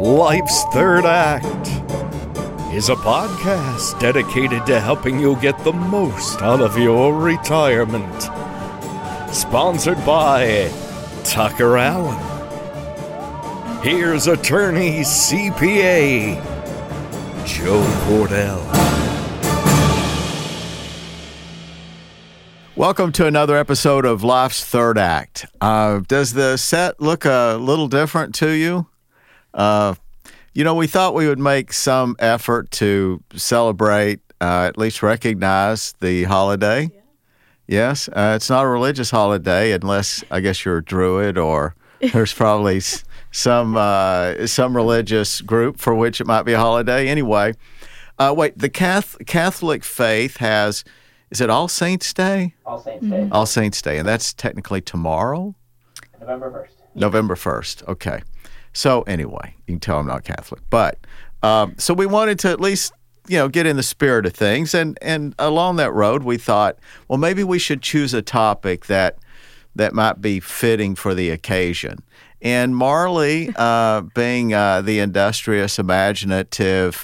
Life's Third Act is a podcast dedicated to helping you get the most out of your retirement. Sponsored by Tucker Allen. Here's attorney CPA Joe Cordell. Welcome to another episode of Life's Third Act. Does the set look a little different to you? We thought we would make some effort to celebrate, at least recognize the holiday. Yeah. Yes, it's not a religious holiday unless, I guess, you're a Druid or there's probably some religious group for which it might be a holiday. Anyway, the Catholic faith has, is it All Saints Day? All Saints Day. All Saints Day, and that's technically tomorrow? November 1st. November 1st, okay. So anyway, you can tell I'm not Catholic. But so we wanted to at least, get in the spirit of things. And along that road, we thought, well, maybe we should choose a topic that might be fitting for the occasion. And Marley, being the industrious, imaginative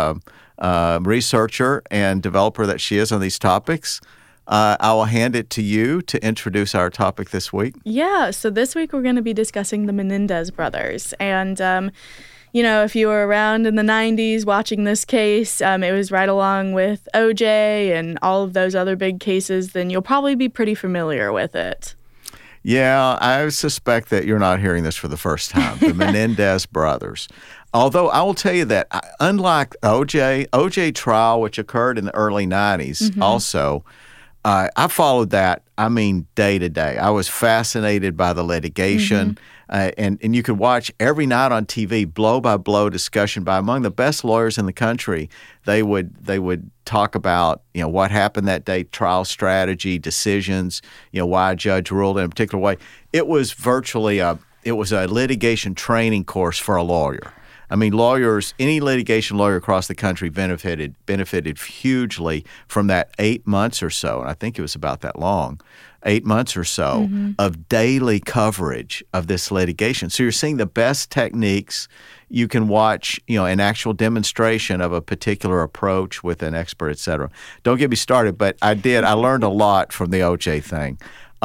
researcher and developer that she is on these topics, I will hand it to you to introduce our topic this week. Yeah, so this week we're going to be discussing the Menendez brothers. And, if you were around in the 90s watching this case, it was right along with OJ and all of those other big cases, then you'll probably be pretty familiar with it. Yeah, I suspect that you're not hearing this for the first time, the Menendez brothers. Although I will tell you that unlike OJ trial, which occurred in the early 90s also, I followed that, day to day. I was fascinated by the litigation, and you could watch every night on TV, blow-by-blow discussion by among the best lawyers in the country. They would talk about, what happened that day, trial strategy, decisions, why a judge ruled in a particular way. It was virtually a litigation training course for a lawyer. Lawyers, any litigation lawyer across the country benefited hugely from that 8 months or so, and I think it was about that long, 8 months or so of daily coverage of this litigation. So you're seeing the best techniques. You can watch, an actual demonstration of a particular approach with an expert, et cetera. Don't get me started, but I learned a lot from the OJ thing.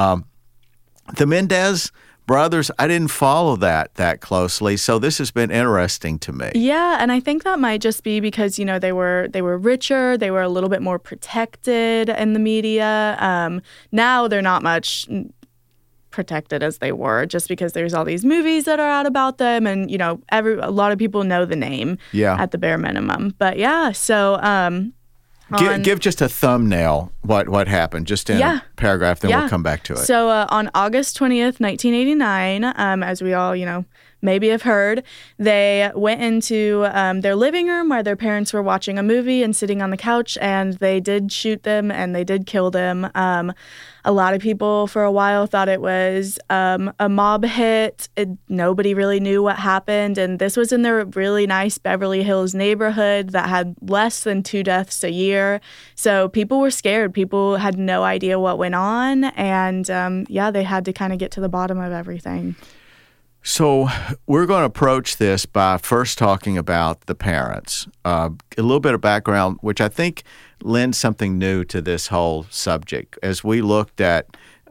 The Mendez brothers, I didn't follow that closely, so this has been interesting to me. Yeah, and I think that might just be because, they were richer, they were a little bit more protected in the media. Now they're not much protected as they were, just because there's all these movies that are out about them, and a lot of people know the name at the bare minimum. But yeah, so give just a thumbnail what happened, just in a paragraph, then we'll come back to it. So on August 20th, 1989, as we all, maybe have heard, they went into their living room where their parents were watching a movie and sitting on the couch, and they did shoot them and they did kill them. A lot of people for a while thought it was a mob hit. Nobody really knew what happened. And this was in their really nice Beverly Hills neighborhood that had less than 2 deaths a year. So people were scared. People had no idea what went on. And they had to kind of get to the bottom of everything. So we're going to approach this by first talking about the parents. A little bit of background, which I think lends something new to this whole subject. As we looked at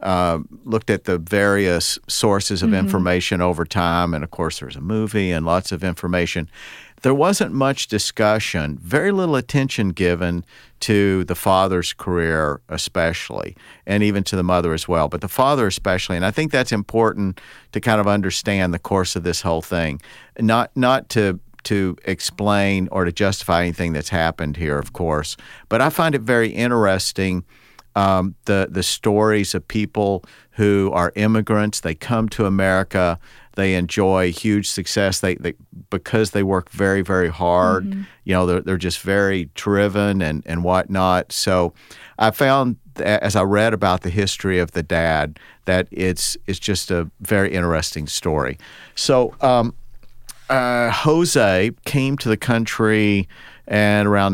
the various sources of information over time, and of course there's a movie and lots of information, there wasn't much discussion, very little attention given to the father's career especially, and even to the mother as well, but the father especially. And I think that's important to kind of understand the course of this whole thing, not to explain or to justify anything that's happened here, of course. But I find it very interesting, the stories of people who are immigrants. They come to America. They enjoy huge success. They because they work very, very hard. They're just very driven and whatnot. So I found, as I read about the history of the dad, that it's just a very interesting story. So Jose came to the country at around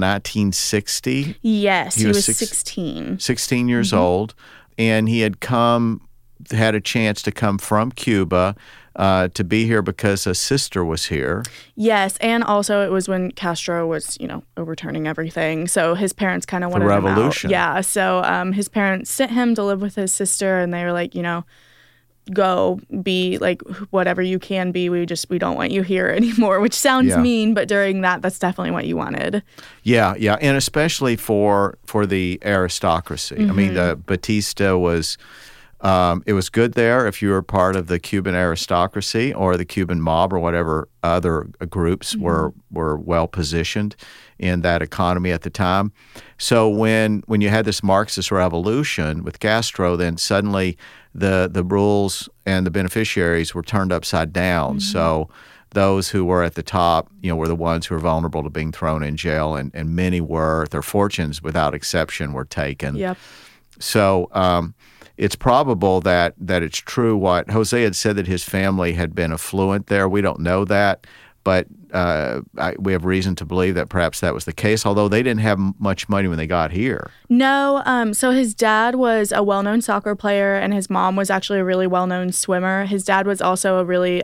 1960. Yes, he was 16. 16 years old, and he had come had a chance to come from Cuba to be here because a sister was here. Yes, and also it was when Castro was, overturning everything. So his parents kind of wanted revolution. him out. Yeah, so his parents sent him to live with his sister, and they were like, go be like whatever you can be. We don't want you here anymore, which sounds mean, but during that's definitely what you wanted. Yeah, and especially for the aristocracy. I mean, the Batista was. It was good there if you were part of the Cuban aristocracy or the Cuban mob or whatever other groups were well positioned in that economy at the time. So when you had this Marxist revolution with Castro, then suddenly the rules and the beneficiaries were turned upside down. So those who were at the top, were the ones who were vulnerable to being thrown in jail, and many were. Their fortunes, without exception, were taken. Yep. So it's probable that it's true what Jose had said, that his family had been affluent there. We don't know that, but we have reason to believe that perhaps that was the case, although they didn't have much money when they got here. No, so his dad was a well-known soccer player, and his mom was actually a really well-known swimmer. His dad was also a really,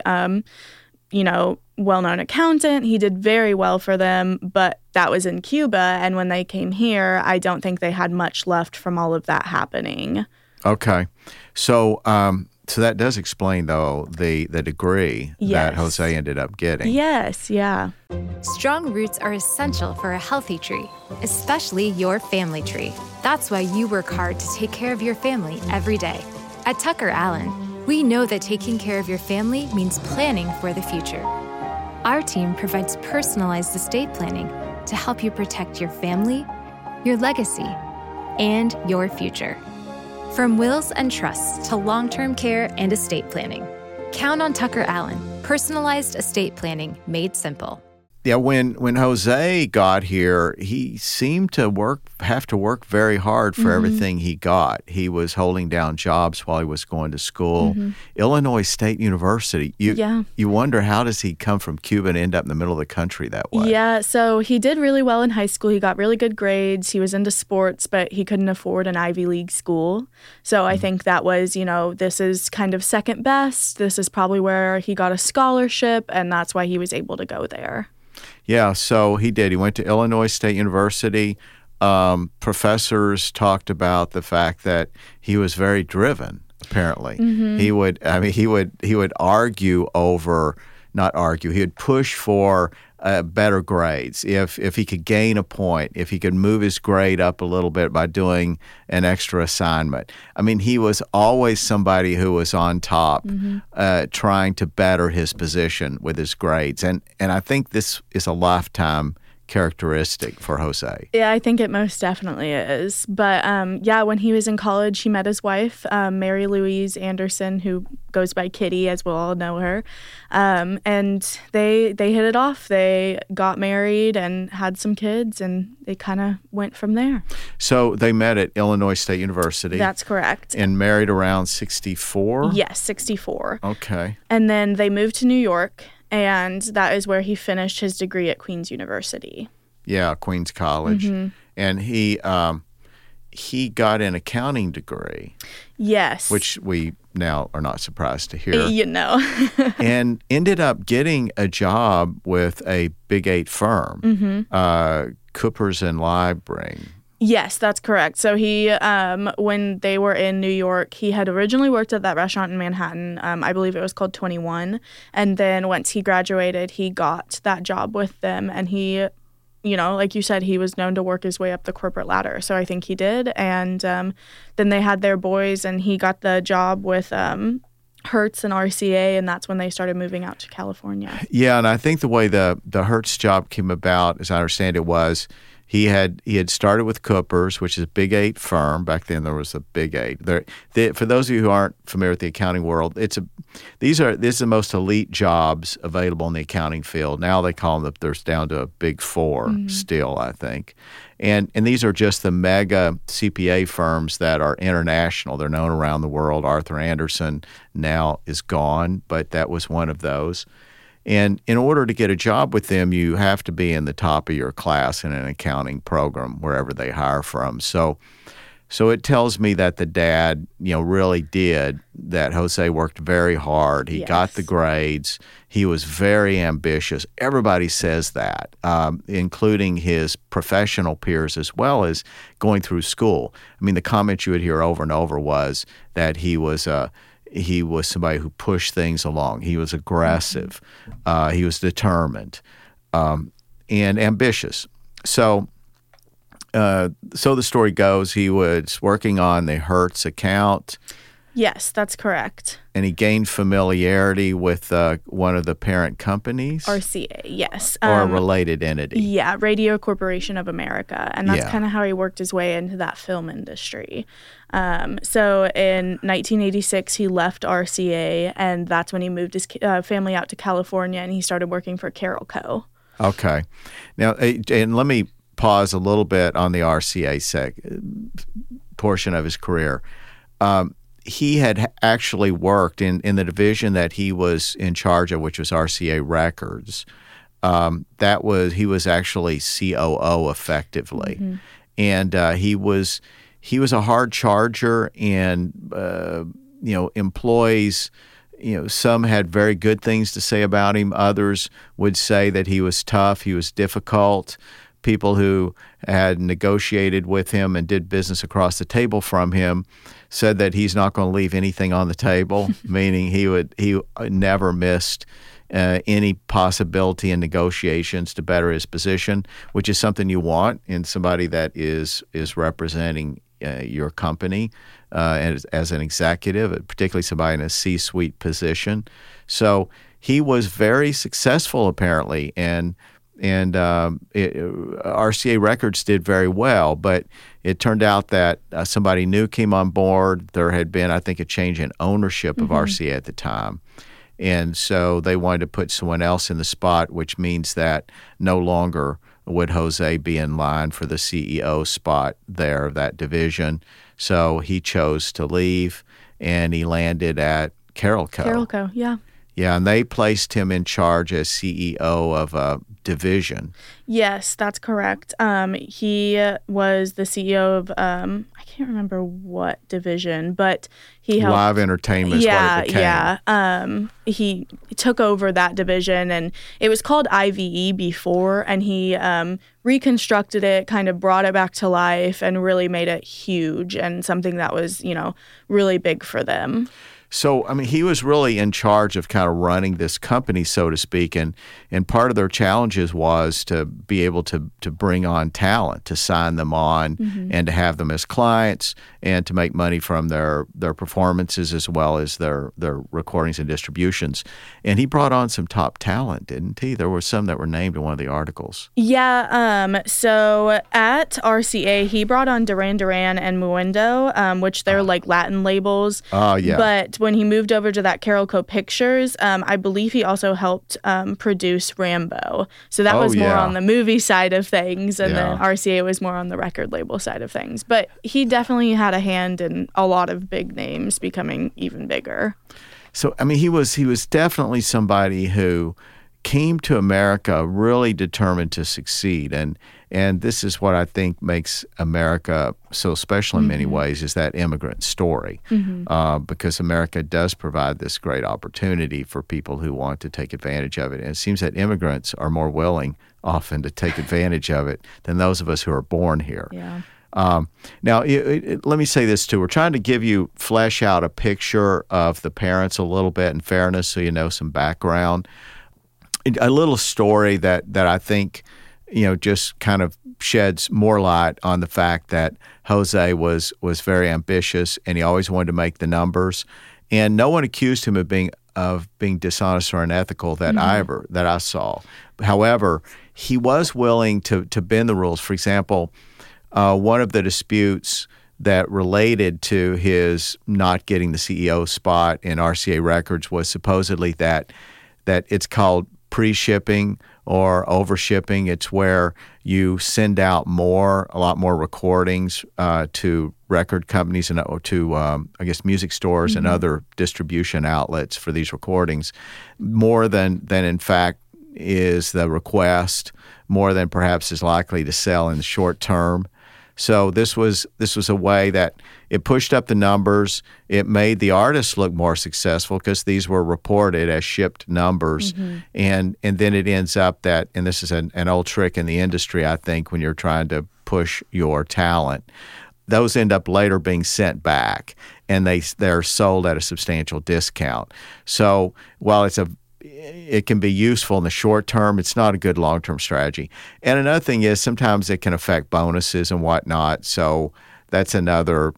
well-known accountant. He did very well for them, but that was in Cuba, and when they came here, I don't think they had much left from all of that happening. Okay. So so that does explain, though, the degree that Jose ended up getting. Yes, yeah. Strong roots are essential for a healthy tree, especially your family tree. That's why you work hard to take care of your family every day. At Tucker Allen, we know that taking care of your family means planning for the future. Our team provides personalized estate planning to help you protect your family, your legacy, and your future. From wills and trusts to long-term care and estate planning, count on Tucker Allen, personalized estate planning made simple. Yeah, when Jose got here, he seemed to have to work very hard for everything he got. He was holding down jobs while he was going to school. Illinois State University. You wonder, how does he come from Cuba and end up in the middle of the country that way? Yeah, so he did really well in high school. He got really good grades. He was into sports, but he couldn't afford an Ivy League school. So I think that was, this is kind of second best. This is probably where he got a scholarship, and that's why he was able to go there. Yeah, so he did. He went to Illinois State University. Professors talked about the fact that he was very driven. Apparently, he would argue over, not argue. He would push for better grades. If he could gain a point, if he could move his grade up a little bit by doing an extra assignment. I mean, he was always somebody who was on top, trying to better his position with his grades. And I think this is a lifetime characteristic for Jose. Yeah, I think it most definitely is. But when he was in college, he met his wife, Mary Louise Anderson, who goes by Kitty, as we'll all know her. And they hit it off. They got married and had some kids, and they kind of went from there. So they met at Illinois State University. That's correct. And married around 64? Yes, 64. Okay. And then they moved to New York, and that is where he finished his degree at Queen's University. Yeah, Queen's College. And he got an accounting degree. Yes. Which we now are not surprised to hear. And ended up getting a job with a Big 8 firm, Coopers and Liebring. Yes, that's correct. So he, when they were in New York, he had originally worked at that restaurant in Manhattan. I believe it was called 21. And then once he graduated, he got that job with them. And he, like you said, he was known to work his way up the corporate ladder. So I think he did. And then they had their boys, and he got the job with Hertz and RCA, and that's when they started moving out to California. Yeah, and I think the way the Hertz job came about, as I understand it, was he had started with Coopers, which is a Big 8 firm. Back then, there was a Big 8. For those of you who aren't familiar with the accounting world, these are the most elite jobs available in the accounting field. Now they call them there's down to a Big 4 still, I think. And these are just the mega CPA firms that are international. They're known around the world. Arthur Andersen now is gone, but that was one of those. And in order to get a job with them, you have to be in the top of your class in an accounting program, wherever they hire from. So So it tells me that the dad, really did, that Jose worked very hard. He got the grades. He was very ambitious. Everybody says that, including his professional peers as well as going through school. I mean, the comment you would hear over and over was that he was somebody who pushed things along. He was aggressive. He was determined and ambitious. So the story goes, he was working on the Hertz account. Yes, that's correct. And he gained familiarity with one of the parent companies? RCA, yes. Or a related entity? Yeah, Radio Corporation of America. And that's kind of how he worked his way into that film industry. So in 1986, he left RCA, and that's when he moved his family out to California, and he started working for Carol Co. Okay. Now, and let me pause a little bit on the RCA portion of his career. He had actually worked in the division that he was in charge of, which was RCA Records. He was actually COO effectively, and he was a hard charger, and employees. Some had very good things to say about him. Others would say that he was tough, he was difficult. People who had negotiated with him and did business across the table from him said that he's not going to leave anything on the table, meaning he never missed any possibility in negotiations to better his position, which is something you want in somebody that is representing your company as an executive, particularly somebody in a C-suite position. So he was very successful apparently, and RCA Records did very well, but it turned out that somebody new came on board. There had been, I think, a change in ownership of RCA at the time. And so they wanted to put someone else in the spot, which means that no longer would Jose be in line for the CEO spot there of that division. So he chose to leave, and he landed at Carol Co. Carol Co., yeah. Yeah, and they placed him in charge as CEO of a division. Yes, that's correct. He was the CEO of, I can't remember what division, but he helped. Live entertainment is what it became. Yeah. He took over that division, and it was called IVE before, and he reconstructed it, kind of brought it back to life, and really made it huge and something that was, really big for them. So, I mean, he was really in charge of kind of running this company, so to speak, and part of their challenges was to be able to bring on talent, to sign them on, and to have them as clients, and to make money from their performances as well as their recordings and distributions. And he brought on some top talent, didn't he? There were some that were named in one of the articles. Yeah, so at RCA, he brought on Duran Duran and Muendo, which they're like Latin labels. Oh, yeah. But when he moved over to that Carol Co. Pictures, I believe he also helped produce Rambo. So that was more on the movie side of things, and then RCA was more on the record label side of things. But he definitely had a hand in a lot of big names becoming even bigger. So, I mean, he was definitely somebody who came to America really determined to succeed. And this is what I think makes America so special in many ways, is that immigrant story. Because America does provide this great opportunity for people who want to take advantage of it. And it seems that immigrants are more willing often to take advantage of it than those of us who are born here. Yeah. Now, let me say this too. We're trying to flesh out a picture of the parents a little bit in fairness, so you know some background. A little story that I think, just kind of sheds more light on the fact that Jose was very ambitious, and he always wanted to make the numbers, and no one accused him of being dishonest or unethical that I saw. However, he was willing to bend the rules. For example, one of the disputes that related to his not getting the CEO spot in RCA Records was supposedly that it's called pre-shipping or over-shipping. It's where you send out a lot more recordings to record companies and to, music stores and other distribution outlets for these recordings, more than in fact is the request, more than perhaps is likely to sell in the short term. So this was a way that it pushed up the numbers. It made the artists look more successful because these were reported as shipped numbers, and then it ends up that, and this is an old trick in the industry, I think, when you're trying to push your talent. Those end up later being sent back, and they're sold at a substantial discount. So while it can be useful in the short term, it's not a good long-term strategy. And another thing is sometimes it can affect bonuses and whatnot. So that's another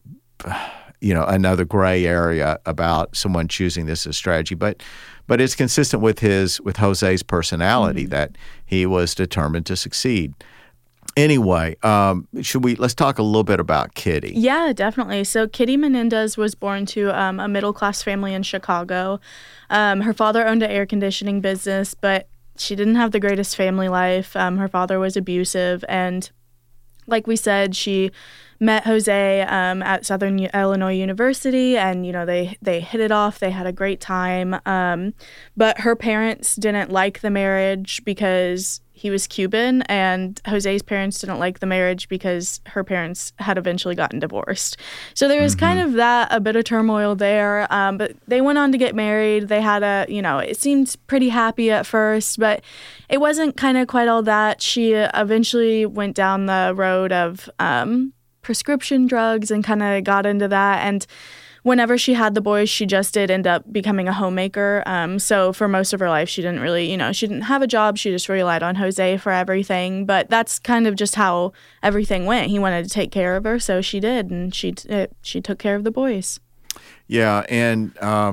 gray area about someone choosing this as a strategy. But it's consistent with Jose's personality that he was determined to succeed. Anyway, let's talk a little bit about Kitty. Yeah, definitely. So Kitty Menendez was born to a middle-class family in Chicago. Her father owned an air conditioning business, but she didn't have the greatest family life. Her father was abusive, and like we said, she met Jose at Southern Illinois University, and they hit it off. They had a great time, but her parents didn't like the marriage because he was Cuban, and Jose's parents didn't like the marriage because her parents had eventually gotten divorced. So there was kind of a bit of turmoil there, but they went on to get married. They had it seemed pretty happy at first, but it wasn't kind of quite all that. She eventually went down the road of prescription drugs and kind of got into that, and whenever she had the boys, she just did end up becoming a homemaker. So for most of her life, she didn't really, she didn't have a job. She just relied on Jose for everything. But that's kind of just how everything went. He wanted to take care of her, so she did, and she took care of the boys. Yeah, and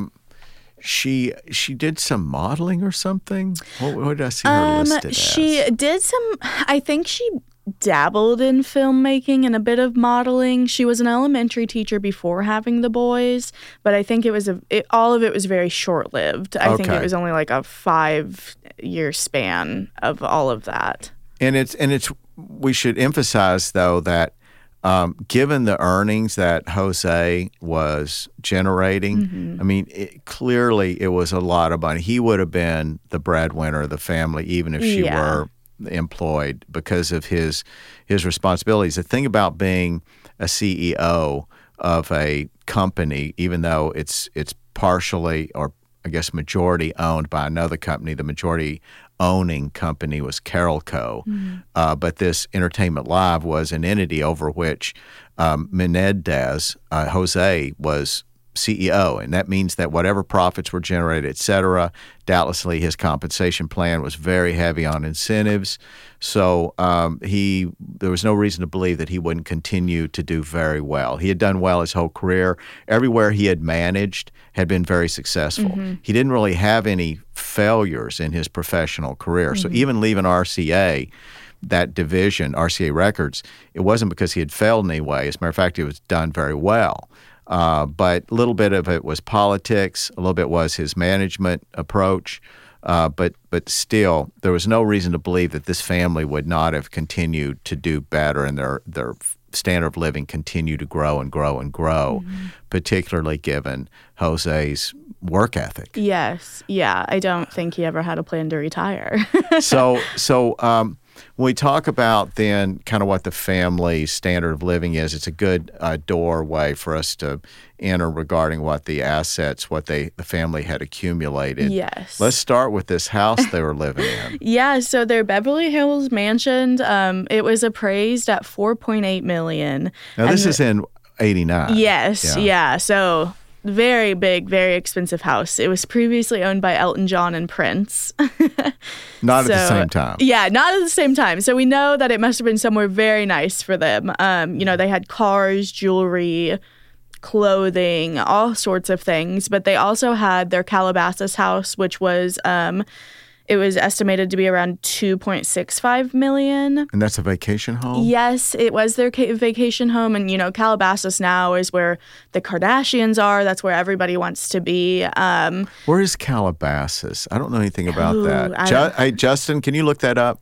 she did some modeling or something. What did I see her listed as? She did some. I think she dabbled in filmmaking and a bit of modeling. She was an elementary teacher before having the boys, but I think all of it was very short-lived. I think it was only like a 5-year span of all of that. And it's we should emphasize though that given the earnings that Jose was generating, I mean, clearly it was a lot of money. He would have been the breadwinner of the family even if she were employed because of his responsibilities. The thing about being a CEO of a company, even though it's partially or I guess majority owned by another company, the majority owning company was Carolco, but this Entertainment Live was an entity over which Menendez, Jose, was CEO, and that means that whatever profits were generated, et cetera, doubtlessly his compensation plan was very heavy on incentives. So there was no reason to believe that he wouldn't continue to do very well. He had done well his whole career. Everywhere he had managed had been very successful. He didn't really have any failures in his professional career. So even leaving RCA, that division, RCA Records, it wasn't because he had failed in any way. As a matter of fact, it was done very well. But a little bit of it was politics, a little bit was his management approach, but still, there was no reason to believe that this family would not have continued to do better and their standard of living continued to grow and grow and grow, particularly given Jose's work ethic. Yes. Yeah. I don't think he ever had a plan to retire. So when we talk about then kind of what the family standard of living is, it's a good doorway for us to enter regarding what the assets, the family had accumulated. Yes. Let's start with this house they were living in. Yeah, so their Beverly Hills mansion, it was appraised at $4.8 million. Now this is in 89. Yes, yeah. So very big, very expensive house. It was previously owned by Elton John and Prince. Not at the same time. Yeah, not at the same time. So we know that it must have been somewhere very nice for them. They had cars, jewelry, clothing, all sorts of things. But they also had their Calabasas house, which was it was estimated to be around $2.65 million. And that's a vacation home? Yes, it was their vacation home. And, Calabasas now is where the Kardashians are. That's where everybody wants to be. Where is Calabasas? I don't know anything about that. Hey, Justin, can you look that up?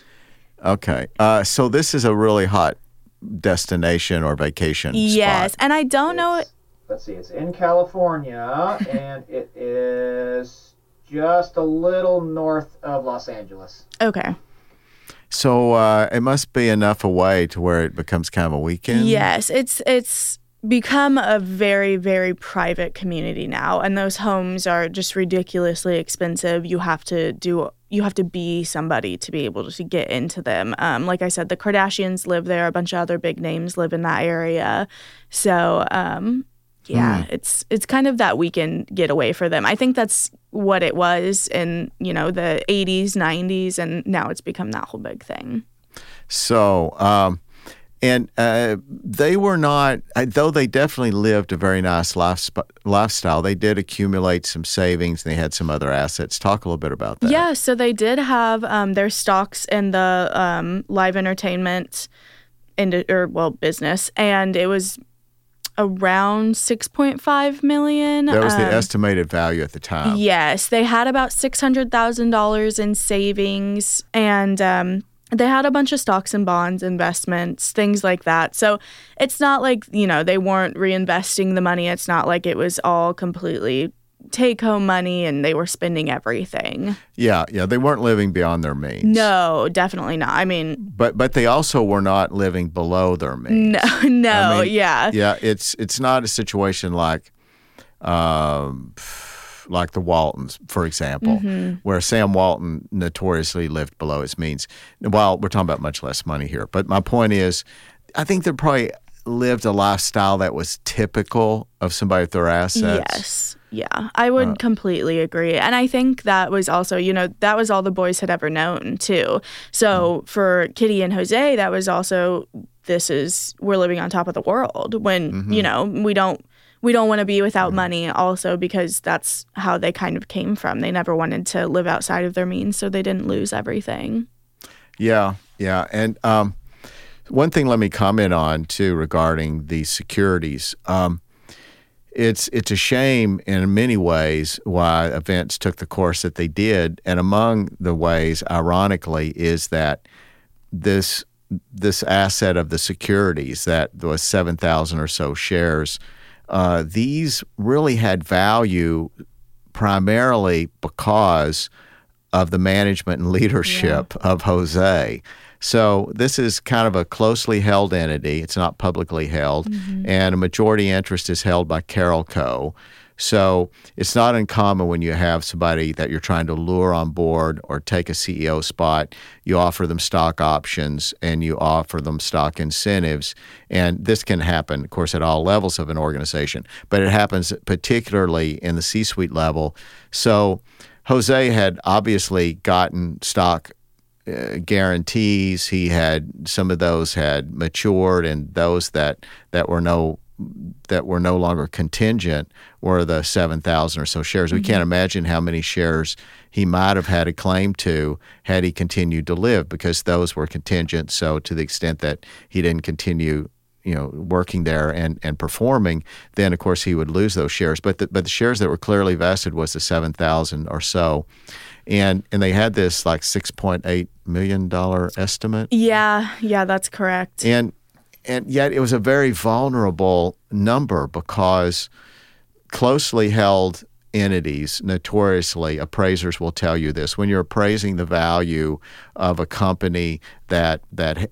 Okay. So this is a really hot destination or vacation Yes, spot. And I don't know. Let's see. It's in California, and it is just a little north of Los Angeles. Okay. So it must be enough away to where it becomes kind of a weekend? Yes, it's become a very, very private community now, and those homes are just ridiculously expensive. You have to be somebody to be able to get into them. Like I said, the Kardashians live there. A bunch of other big names live in that area. So, it's kind of that weekend getaway for them. I think that's what it was in, the 80s, 90s, and now it's become that whole big thing. So, they were not, though they definitely lived a very nice lifestyle, they did accumulate some savings and they had some other assets. Talk a little bit about that. Yeah, so they did have their stocks in the live entertainment business, and it was around $6.5 million. That was the estimated value at the time. Yes, they had about $600,000 in savings, and they had a bunch of stocks and bonds, investments, things like that. So it's not like, they weren't reinvesting the money. It's not like it was all completely take-home money and they were spending everything. Yeah, they weren't living beyond their means. No, definitely not. I mean... But they also were not living below their means. No, yeah. Yeah, it's not a situation like the Waltons, for example, where Sam Walton notoriously lived below his means. Well, we're talking about much less money here. But my point is, I think they probably lived a lifestyle that was typical of somebody with their assets. Yes. Yeah, I would completely agree. And I think that was also, that was all the boys had ever known, too. So for Kitty and Jose, that was also, we're living on top of the world when, we don't want to be without money also because that's how they kind of came from. They never wanted to live outside of their means, so they didn't lose everything. Yeah. And one thing let me comment on, too, regarding the securities. It's a shame in many ways why events took the course that they did. And among the ways, ironically, is that this asset of the securities, that was 7,000 or so shares, these really had value primarily because of the management and leadership of Jose. So this is kind of a closely held entity. It's not publicly held, and a majority interest is held by Carolco. So it's not uncommon when you have somebody that you're trying to lure on board or take a CEO spot, you offer them stock options and you offer them stock incentives. And this can happen, of course, at all levels of an organization, but it happens particularly in the C-suite level. So Jose had obviously gotten stock guarantees. He had some of those had matured, and those that were no longer contingent were the 7,000 or so shares. We can't imagine how many shares he might have had a claim to had he continued to live, because those were contingent. So to the extent that he didn't continue working there and performing, then of course he would lose those shares. But the shares that were clearly vested was the 7,000 or so. And they had this like $6.8 million estimate. Yeah, that's correct. And yet it was a very vulnerable number, because closely held entities, notoriously, appraisers will tell you this, when you're appraising the value of a company that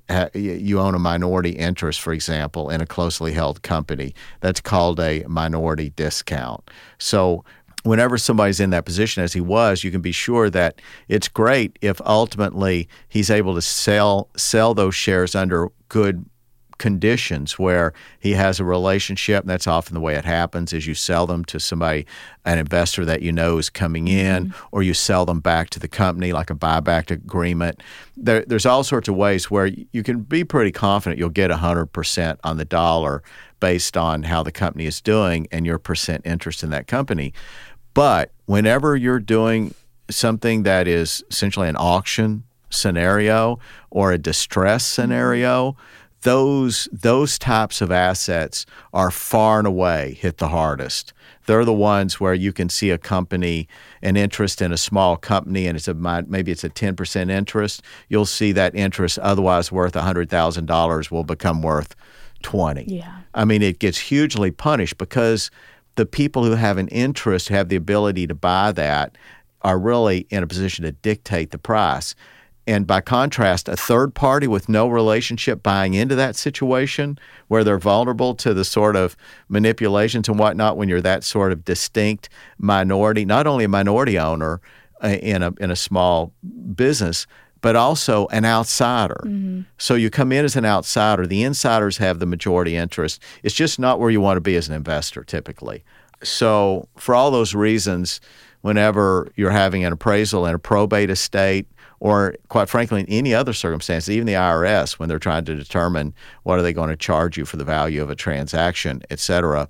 you own a minority interest, for example, in a closely held company, that's called a minority discount. So whenever somebody's in that position, as he was, you can be sure that it's great if ultimately he's able to sell those shares under good conditions, where he has a relationship, and that's often the way it happens, is you sell them to somebody, an investor that you know is coming in, or you sell them back to the company like a buyback agreement. There's all sorts of ways where you can be pretty confident you'll get 100% on the dollar based on how the company is doing and your percent interest in that company. But whenever you're doing something that is essentially an auction scenario or a distress scenario, those types of assets are far and away hit the hardest. They're the ones where you can see a company, an interest in a small company, and maybe it's a 10% interest. You'll see that interest otherwise worth $100,000 will become worth $20,000. Yeah. I mean, it gets hugely punished because the people who have an interest, have the ability to buy that, are really in a position to dictate the price. And by contrast, a third party with no relationship buying into that situation where they're vulnerable to the sort of manipulations and whatnot when you're that sort of distinct minority, not only a minority owner in a small business, but also an outsider. Mm-hmm. So you come in as an outsider. The insiders have the majority interest. It's just not where you want to be as an investor typically. So for all those reasons, whenever you're having an appraisal in a probate estate, or quite frankly, in any other circumstance, even the IRS, when they're trying to determine what are they going to charge you for the value of a transaction, et cetera,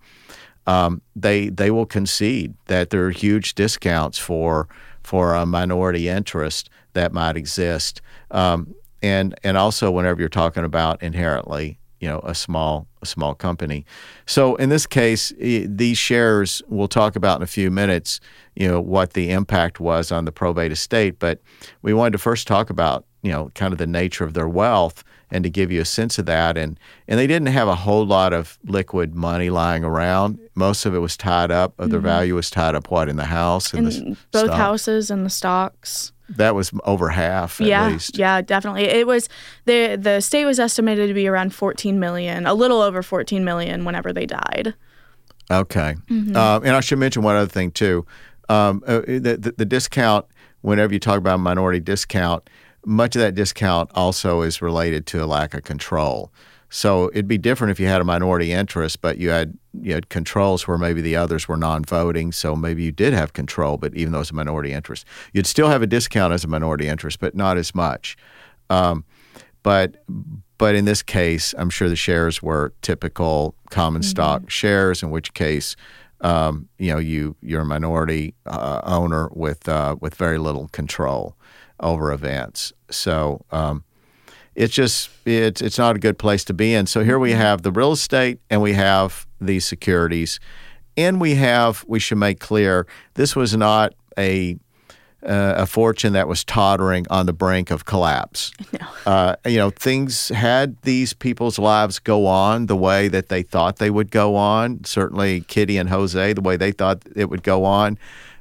they will concede that there are huge discounts for a minority interest that might exist, and also whenever you're talking about inherently, a small company. So in this case, these shares we'll talk about in a few minutes, what the impact was on the probate estate. But we wanted to first talk about, kind of the nature of their wealth and to give you a sense of that. And they didn't have a whole lot of liquid money lying around. Most of it was tied up. Their value was tied up, in the house? In both stock. Houses and the stocks. That was over half, at least. Yeah, definitely. It was the estate was estimated to be around $14 million, a little over $14 million whenever they died. Okay. Mm-hmm. And I should mention one other thing, too. The discount, whenever you talk about a minority discount, much of that discount also is related to a lack of control. So it'd be different if you had a minority interest, but you had controls where maybe the others were non-voting, so maybe you did have control, but even though it's a minority interest. You'd still have a discount as a minority interest, but not as much. But in this case, I'm sure the shares were typical common stock shares, in which case, you're a minority owner with very little control over events. So it's not a good place to be in. So here we have the real estate and we have these securities, and we should make clear, this was not a fortune that was tottering on the brink of collapse. No. Things had these people's lives go on the way that they thought they would go on. Certainly Kitty and Jose, the way they thought it would go on.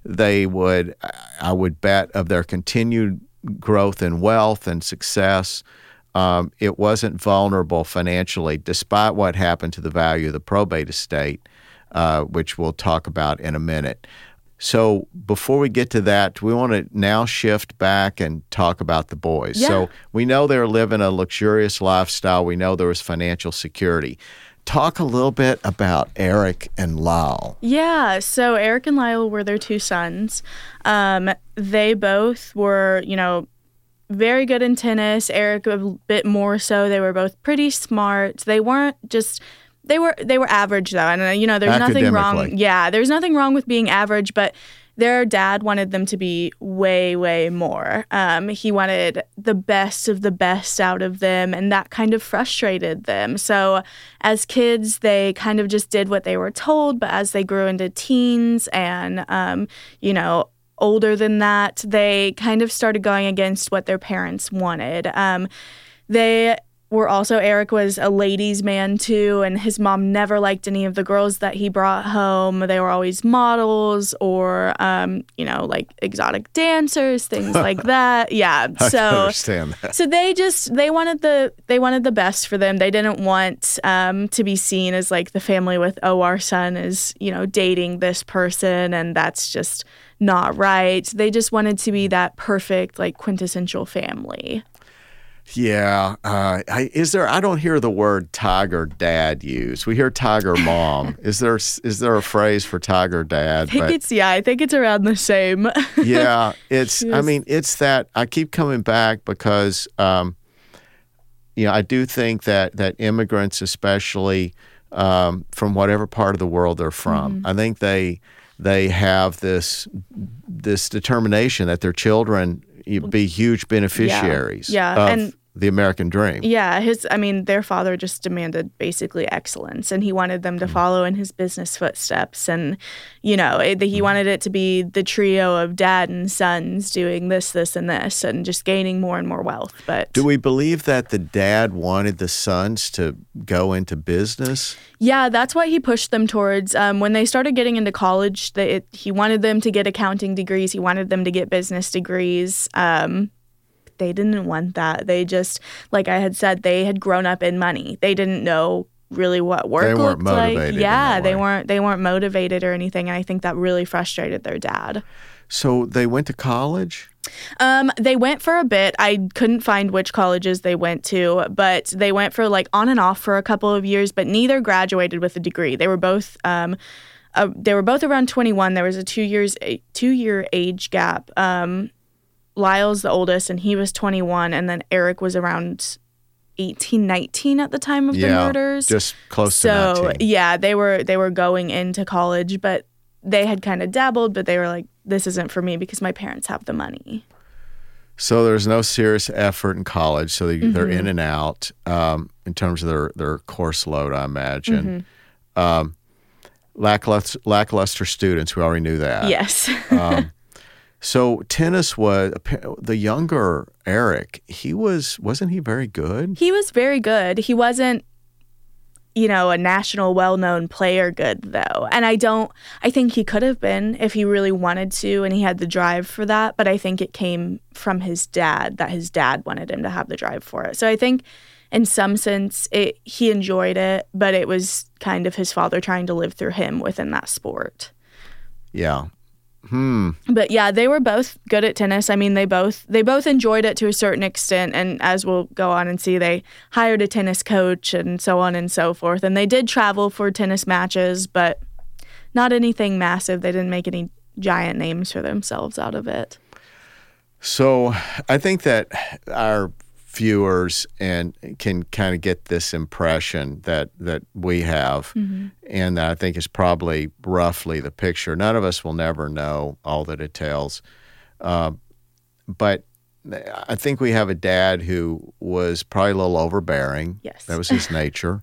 I would bet, of their continued growth in wealth and success, it wasn't vulnerable financially, despite what happened to the value of the probate estate, which we'll talk about in a minute. So before we get to that, we want to now shift back and talk about the boys. Yeah. So we know they're living a luxurious lifestyle. We know there was financial security. Talk a little bit about Eric and Lyle. Yeah, so Eric and Lyle were their two sons. They both were, very good in tennis. Eric a bit more so. They were both pretty smart. They weren't just... They were average, though, and there's nothing wrong. Yeah, there's nothing wrong with being average, but their dad wanted them to be way, way more. He wanted the best of the best out of them, and that kind of frustrated them. So as kids, they kind of just did what they were told, but as they grew into teens and, older than that, they kind of started going against what their parents wanted. Eric was a ladies' man too, and his mom never liked any of the girls that he brought home. They were always models or, like exotic dancers, things like that. Yeah. I can understand that. So they wanted the best for them. They didn't want to be seen as like the family with, our son is, dating this person, and that's just not right. They just wanted to be that perfect, like quintessential family. Yeah. I don't hear the word tiger dad used. We hear tiger mom. Is there a phrase for tiger dad? I think it's around the same. Yeah. It's that I keep coming back because, I do think that immigrants, especially from whatever part of the world they're from, I think they have this determination that their children be huge beneficiaries of the American dream. Yeah, their father just demanded basically excellence, and he wanted them to follow in his business footsteps. And, he wanted it to be the trio of dad and sons doing this, and this, and just gaining more and more wealth. But do we believe that the dad wanted the sons to go into business? Yeah, that's what he pushed them towards. When they started getting into college, he wanted them to get accounting degrees. He wanted them to get business degrees. they didn't want that. They just, like I had said, they had grown up in money. They didn't know really what work looked like. Yeah, they weren't motivated or anything, and I think that really frustrated their dad. So they went to college? They went for a bit. I couldn't find which colleges they went to, but they went for like on and off for a couple of years, but neither graduated with a degree. They were both around 21. There was a 2-year age gap. Lyle's the oldest, and he was 21, and then Eric was around 18, 19 at the time of the murders. Just close to 19. So yeah, they were going into college, but they had kind of dabbled, but they were like, this isn't for me because my parents have the money. So there's no serious effort in college, so they're in and out in terms of their course load, I imagine. Lackluster students, we already knew that. Yes. So tennis was, the younger Eric, wasn't he very good? He was very good. He wasn't, a national well-known player good, though. And I think he could have been if he really wanted to and he had the drive for that. But I think it came from his dad, that his dad wanted him to have the drive for it. So I think in some sense he enjoyed it, but it was kind of his father trying to live through him within that sport. Yeah. But yeah, they were both good at tennis. I mean, they both enjoyed it to a certain extent, and as we'll go on and see, they hired a tennis coach and so on and so forth. And they did travel for tennis matches, but not anything massive. They didn't make any giant names for themselves out of it. So I think that our viewers can kind of get this impression that we have, and that I think is probably roughly the picture. None of us will never know all the details, but I think we have a dad who was probably a little overbearing. Yes. That was his nature.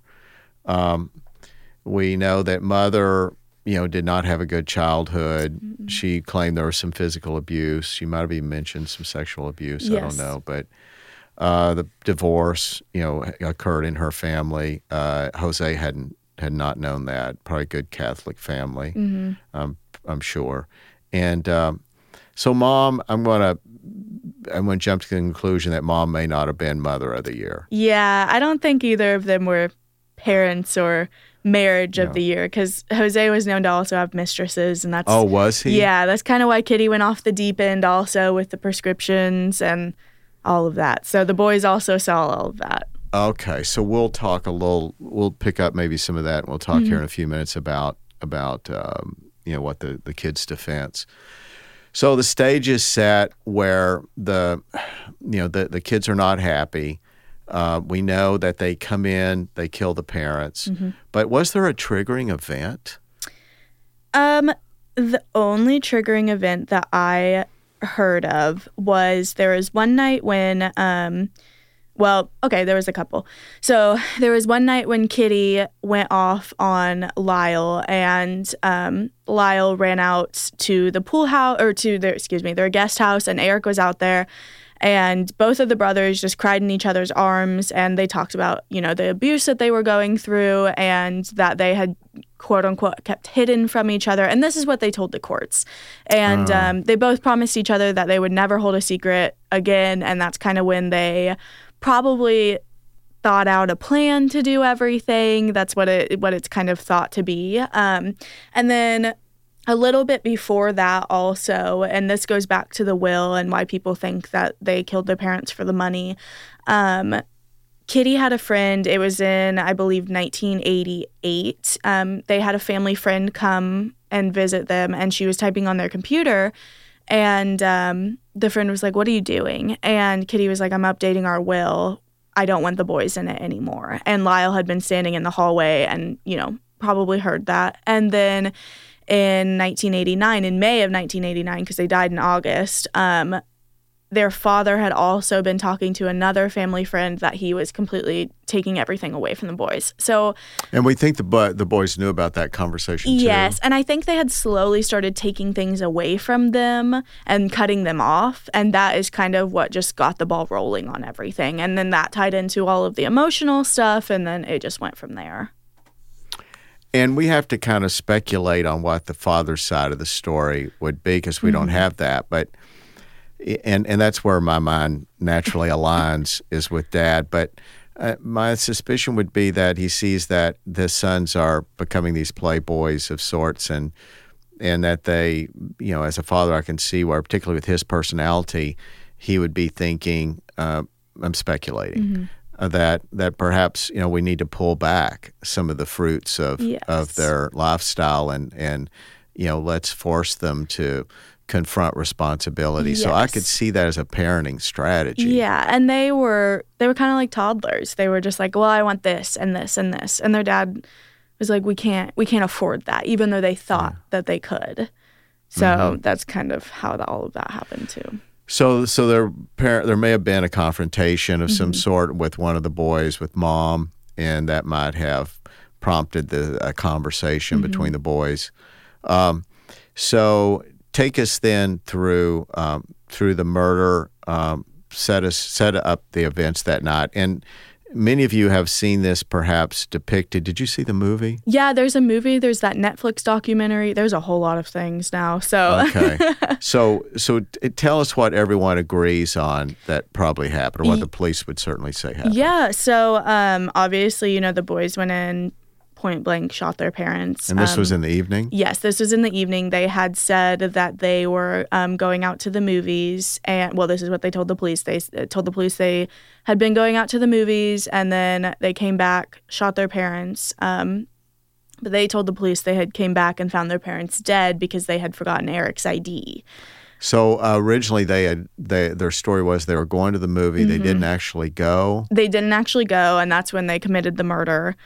We know that mother, did not have a good childhood. She claimed there was some physical abuse. She might have even mentioned some sexual abuse. Yes. I don't know, but the divorce, occurred in her family. Jose had not known that. Probably a good Catholic family, I'm sure. And so Mom, I'm going to jump to the conclusion that Mom may not have been Mother of the Year. Yeah, I don't think either of them were parents or marriage of the year, because Jose was known to also have mistresses, and that's... Oh, was he? Yeah, that's kind of why Kitty went off the deep end also with the prescriptions and all of that. So the boys also saw all of that. Okay, so we'll pick up maybe some of that, and we'll talk here in a few minutes about what the kids' defense. So the stage is set where the kids are not happy. We know that they come in, they kill the parents. But was there a triggering event? The only triggering event that I heard of was there was one night when there was a couple. So there was one night when Kitty went off on Lyle, and Lyle ran out to the pool house, or to their guest house, and Eric was out there, and both of the brothers just cried in each other's arms, and they talked about the abuse that they were going through and that they had, quote unquote, kept hidden from each other. And this is what they told the courts. And they both promised each other that they would never hold a secret again. And that's kind of when they probably thought out a plan to do everything. That's what it's kind of thought to be. And then a little bit before that also, and this goes back to the will and why people think that they killed their parents for the money. Kitty had a friend. It was in, I believe, 1988. They had a family friend come and visit them, and she was typing on their computer, and the friend was like, "What are you doing?" And Kitty was like, "I'm updating our will. I don't want the boys in it anymore." And Lyle had been standing in the hallway and, probably heard that. And then in May of 1989, because they died in August, their father had also been talking to another family friend that he was completely taking everything away from the boys. So, and we think the boys knew about that conversation too. Yes, and I think they had slowly started taking things away from them and cutting them off, and that is kind of what just got the ball rolling on everything. And then that tied into all of the emotional stuff, and then it just went from there. And we have to kind of speculate on what the father's side of the story would be, because we don't have that. But and that's where my mind naturally aligns is with Dad. But my suspicion would be that he sees that the sons are becoming these playboys of sorts, and that they, as a father, I can see where, particularly with his personality, he would be thinking, I'm speculating, that perhaps, we need to pull back some of the fruits of their lifestyle and let's force them to confront responsibility. Yes. So I could see that as a parenting strategy. Yeah, and they were kind of like toddlers. They were just like, well, I want this and this and this. And their dad was like, we can't afford that, even though they thought that they could. So that's kind of how all of that happened too. So there may have been a confrontation of some sort with one of the boys with Mom, and that might have prompted a conversation between the boys. So take us then through the murder, set up the events that night. And many of you have seen this perhaps depicted. Did you see the movie? Yeah, there's a movie. There's that Netflix documentary. There's a whole lot of things now. So okay. So tell us what everyone agrees on that probably happened, or what the police would certainly say happened. Yeah. So obviously, the boys went in, point blank, shot their parents. And this was in the evening? Yes, this was in the evening. They had said that they were going out to the movies. And, well, this is what they told the police. They told the police they had been going out to the movies, and then they came back, shot their parents. But they told the police they had came back and found their parents dead because they had forgotten Eric's ID. So originally their story was they were going to the movie. They didn't actually go. They didn't actually go, and that's when they committed the murder.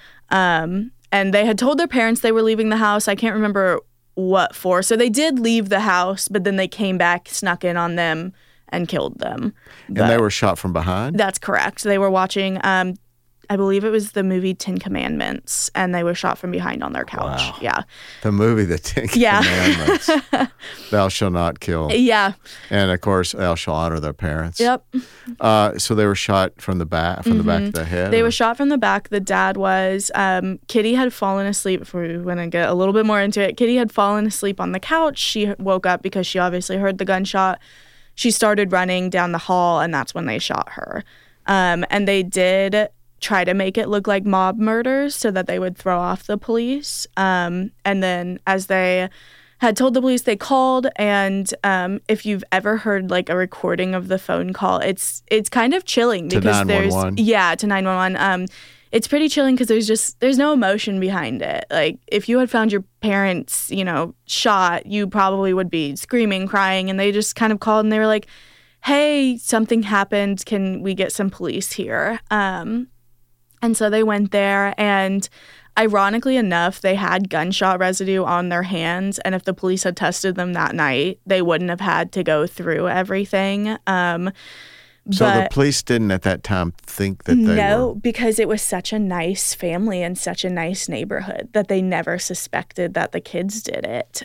And they had told their parents they were leaving the house. I can't remember what for. So they did leave the house, but then they came back, snuck in on them, and killed them. And they were shot from behind? That's correct. They were watching, I believe it was the movie 10 Commandments, and they were shot from behind on their couch. Wow. Yeah. The movie, the 10 Commandments. Thou shalt not kill. Yeah. And, of course, thou shalt honor their parents. Yep. So they were shot from the back of the head? They were shot from the back. The dad was. Kitty had fallen asleep. If we want to get a little bit more into it, Kitty had fallen asleep on the couch. She woke up because she obviously heard the gunshot. She started running down the hall, and that's when they shot her. And they did try to make it look like mob murders so that they would throw off the police. And then as they had told the police, they called, and if you've ever heard like a recording of the phone call, it's kind of chilling because to 911. To 911. It's pretty chilling because there's no emotion behind it. Like if you had found your parents, shot, you probably would be screaming, crying, and they just kind of called and they were like, "Hey, something happened. Can we get some police here?" And so they went there, and ironically enough, they had gunshot residue on their hands, and if the police had tested them that night, they wouldn't have had to go through everything. So the police didn't at that time think that they were... No, because it was such a nice family and such a nice neighborhood that they never suspected that the kids did it.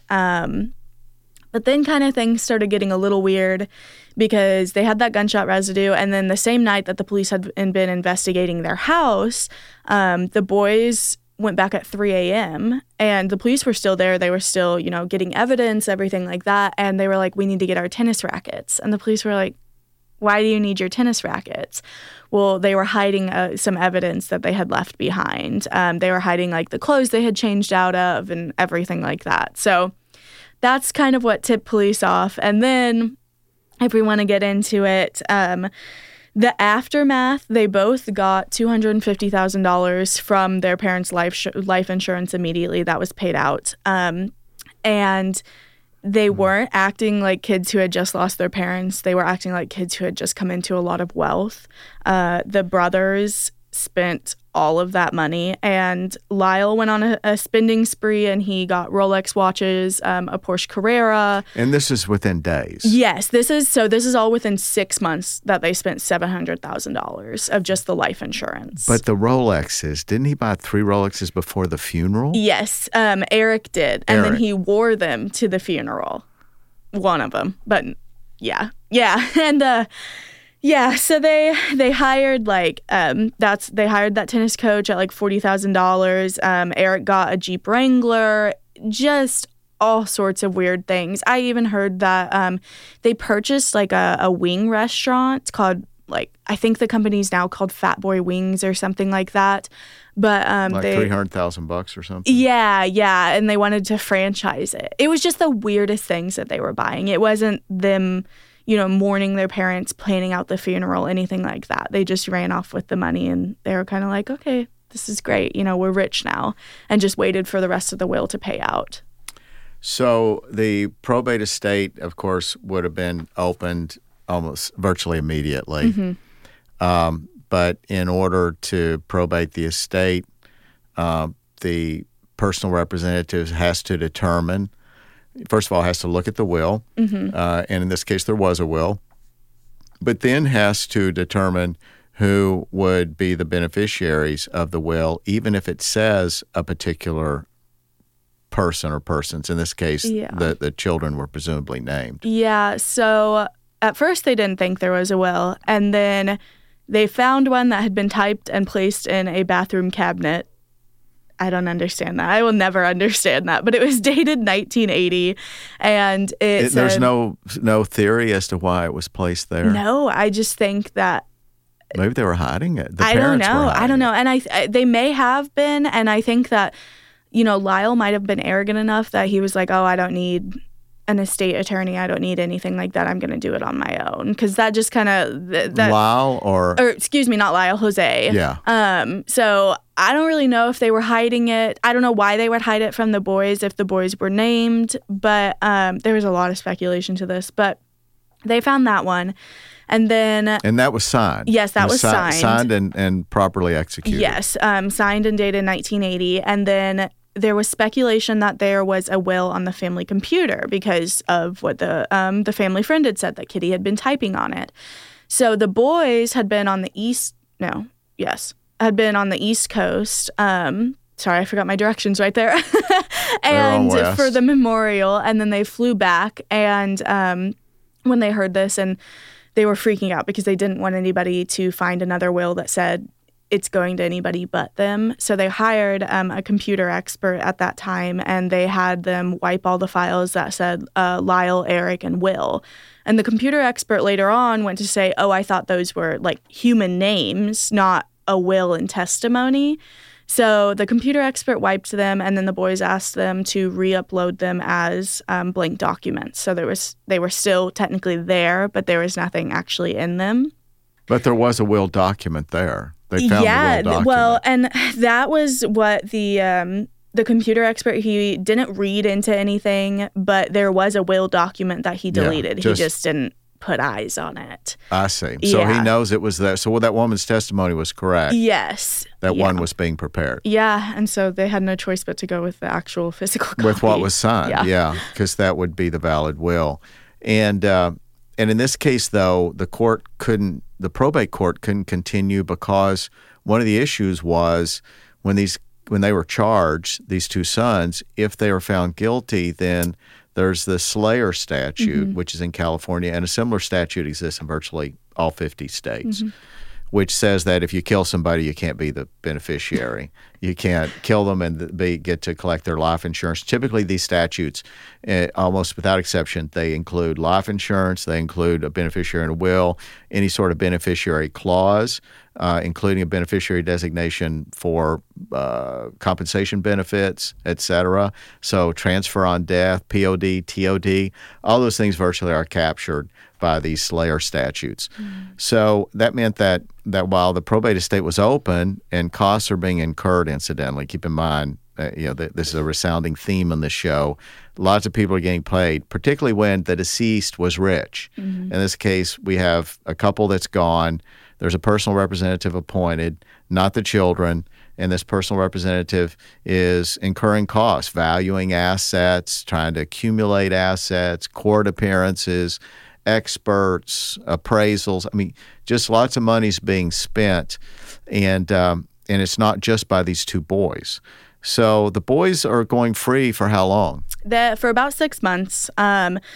But then kind of things started getting a little weird because they had that gunshot residue. And then the same night that the police had been investigating their house, the boys went back at 3 a.m. and the police were still there. They were still, getting evidence, everything like that. And they were like, "We need to get our tennis rackets." And the police were like, "Why do you need your tennis rackets?" Well, they were hiding some evidence that they had left behind. They were hiding like the clothes they had changed out of and everything like that. So that's kind of what tipped police off. And then if we want to get into it, the aftermath, they both got $250,000 from their parents' life insurance immediately. That was paid out. And they weren't acting like kids who had just lost their parents. They were acting like kids who had just come into a lot of wealth. The brothers spent all of that money, and Lyle went on a spending spree, and he got Rolex watches, a Porsche Carrera. And this is within days. Yes, this is all within 6 months that they spent $700,000 of just the life insurance. But the Rolexes, didn't he buy 3 Rolexes before the funeral? Yes, Eric did, and then he wore them to the funeral. One of them, but yeah, and. Yeah, so they hired they hired that tennis coach at like $40,000. Eric got a Jeep Wrangler, just all sorts of weird things. I even heard that they purchased like a wing restaurant called, like, I think the company's now called Fat Boy Wings or something like that. But like $300,000 or something. Yeah, and they wanted to franchise it. It was just the weirdest things that they were buying. It wasn't them, mourning their parents, planning out the funeral, anything like that. They just ran off with the money, and they were kind of like, okay, this is great. We're rich now, and just waited for the rest of the will to pay out. So the probate estate, of course, would have been opened almost virtually immediately. Mm-hmm. But in order to probate the estate, the personal representative has to determine, first of all, has to look at the will, and in this case there was a will, but then has to determine who would be the beneficiaries of the will, even if it says a particular person or persons. In this case, the children were presumably named. Yeah, so at first they didn't think there was a will, and then they found one that had been typed and placed in a bathroom cabinet. I don't understand that. I will never understand that. But it was dated 1980, and there's no theory as to why it was placed there. No, I just think that maybe they were hiding it. I don't know. And they may have been, and I think that Lyle might have been arrogant enough that he was like, "Oh, I don't need an estate attorney. I don't need anything like that. I'm going to do it on my own." Because that just kind of Lyle or excuse me, not Lyle, Jose. Yeah. So I don't really know if they were hiding it. I don't know why they would hide it from the boys if the boys were named. But there was a lot of speculation to this. But they found that one, and that was signed. Yes, that was signed. Signed and properly executed. Yes, signed and dated 1980, and then there was speculation that there was a will on the family computer because of what the family friend had said, that Kitty had been typing on it. So the boys had been on the East Coast. Sorry, I forgot my directions right there. And for the memorial, and then they flew back. And when they heard this, and they were freaking out because they didn't want anybody to find another will that said it's going to anybody but them. So they hired a computer expert at that time, and they had them wipe all the files that said Lyle, Eric, and Will. And the computer expert later on went to say, "Oh, I thought those were like human names, not a will and testimony." So the computer expert wiped them, and then the boys asked them to re-upload them as blank documents. So they were still technically there, but there was nothing actually in them. But there was a will document there. They found the will document. Well, and that was what the computer expert, he didn't read into anything, but there was a will document that he deleted. He just didn't put eyes on it. I see. So he knows it was there. So that woman's testimony was correct. Yes. That one was being prepared. Yeah, and so they had no choice but to go with the actual physical copy. With what was signed, because that would be the valid will. And in this case, though, the probate court couldn't continue because one of the issues was when they were charged, these two sons, if they were found guilty, then there's the Slayer statute, which is in California, and a similar statute exists in virtually all 50 states, which says that if you kill somebody, you can't be the beneficiary. You can't kill them and get to collect their life insurance. Typically, these statutes, almost without exception, they include life insurance, they include a beneficiary in a will, any sort of beneficiary clause, including a beneficiary designation for compensation benefits, et cetera. So transfer on death, POD, TOD, all those things virtually are captured by these Slayer statutes. So that meant that while the probate estate was open and costs are being incurred, incidentally, keep in mind, this is a resounding theme on this show. Lots of people are getting paid, particularly when the deceased was rich. In this case, we have a couple that's gone. There's a personal representative appointed, not the children, and this personal representative is incurring costs, valuing assets, trying to accumulate assets, court appearances, experts, appraisals. I mean, just lots of money's being spent, and it's not just by these two boys. So the boys are going free for how long? For about 6 months. And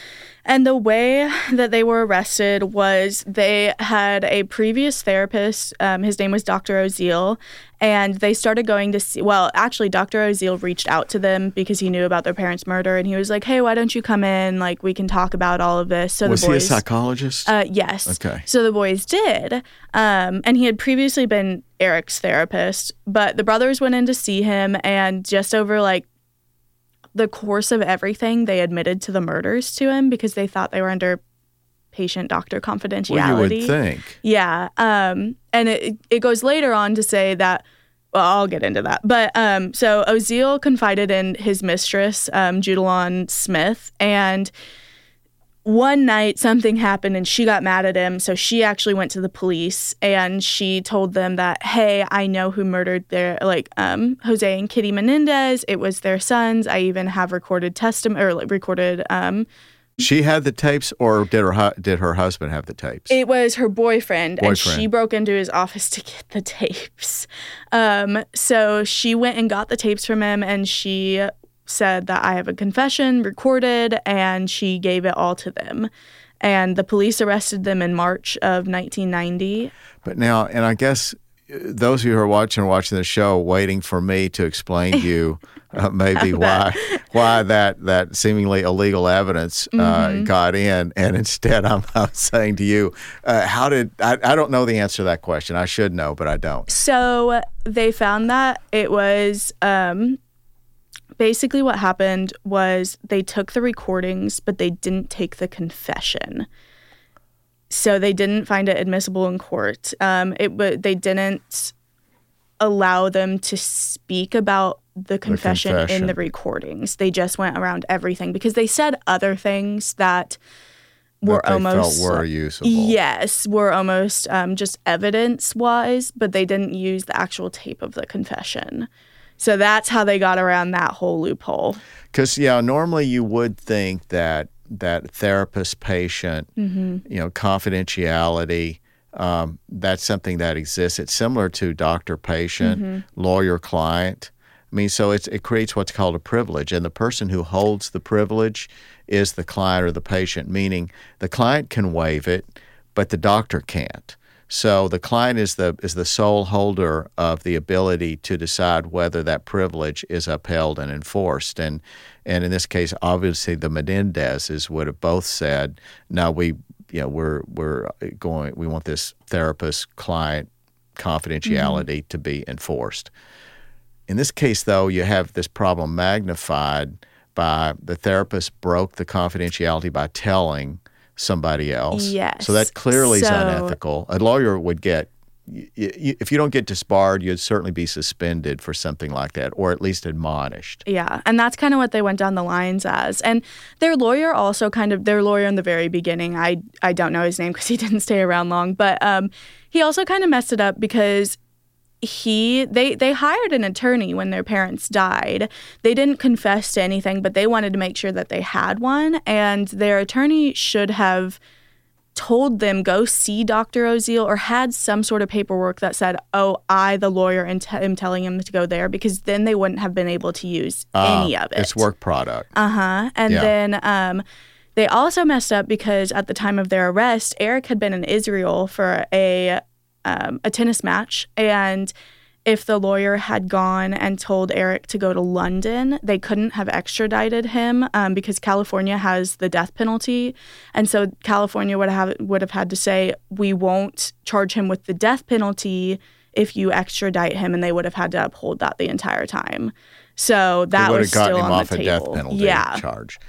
And the way that they were arrested was they had a previous therapist. His name was Dr. Oziel. And they started going to see, well, actually, Dr. Oziel reached out to them because he knew about their parents' murder. And he was like, hey, why don't you come in? Like, we can talk about all of this. So Was the boys, he a psychologist? Yes. Okay. So the boys did. And he had previously been Eric's therapist. But the brothers went in to see him. And just over, like, the course of everything, they admitted to the murders to him because they thought they were under patient-doctor confidentiality. Well, you would think. Yeah. And it goes later on to say that, well, I'll get into that. But so Oziel confided in his mistress, Judalon Smith, and one night something happened and she got mad at him. So she actually went to the police and she told them that, hey, I know who murdered their, Jose and Kitty Menendez. It was their sons. I even have recorded She had the tapes, or did her husband have the tapes? It was her boyfriend, and she broke into his office to get the tapes. So she went and got the tapes from him, and she said that I have a confession recorded, and she gave it all to them. And the police arrested them in March of 1990. But now, and I guess those of you who are watching the show, waiting for me to explain to you maybe why that seemingly illegal evidence got in, and instead I'm saying to you, I don't know the answer to that question. I should know, but I don't. So they found that it was basically what happened was they took the recordings, but they didn't take the confession. So they didn't find it admissible in court. They didn't allow them to speak about the confession in the recordings. They just went around everything because they said other things that were almost felt were usable. Yes, were almost just evidence-wise, but they didn't use the actual tape of the confession. So that's how they got around that whole loophole. Because normally you would think that therapist-patient, confidentiality, that's something that exists. It's similar to doctor-patient, lawyer-client. I mean, so it creates what's called a privilege, and the person who holds the privilege is the client or the patient, meaning the client can waive it, but the doctor can't. So the client is the sole holder of the ability to decide whether that privilege is upheld and enforced. And in this case, obviously the Menendezes would have both said, "No, we want this therapist-client confidentiality to be enforced." In this case, though, you have this problem magnified by the therapist broke the confidentiality by telling somebody else. Yes. So that clearly is unethical. A lawyer would get, if you don't get disbarred, you'd certainly be suspended for something like that, or at least admonished. Yeah, and that's kind of what they went down the lines as. And their lawyer also their lawyer in the very beginning, I don't know his name because he didn't stay around long, but he also kind of messed it up because they hired an attorney when their parents died. They didn't confess to anything, but they wanted to make sure that they had one. And their attorney should have told them, go see Dr. Oziel, or had some sort of paperwork that said, oh, I, the lawyer, am telling him to go there, because then they wouldn't have been able to use any of it. It's work product. And then they also messed up because at the time of their arrest, Eric had been in Israel for a tennis match, and if the lawyer had gone and told Eric to go to London, they couldn't have extradited him because California has the death penalty, and so California would have had to say, we won't charge him with the death penalty if you extradite him, and they would have had to uphold that the entire time. So that was still on the table. They would have gotten him off a death penalty charge.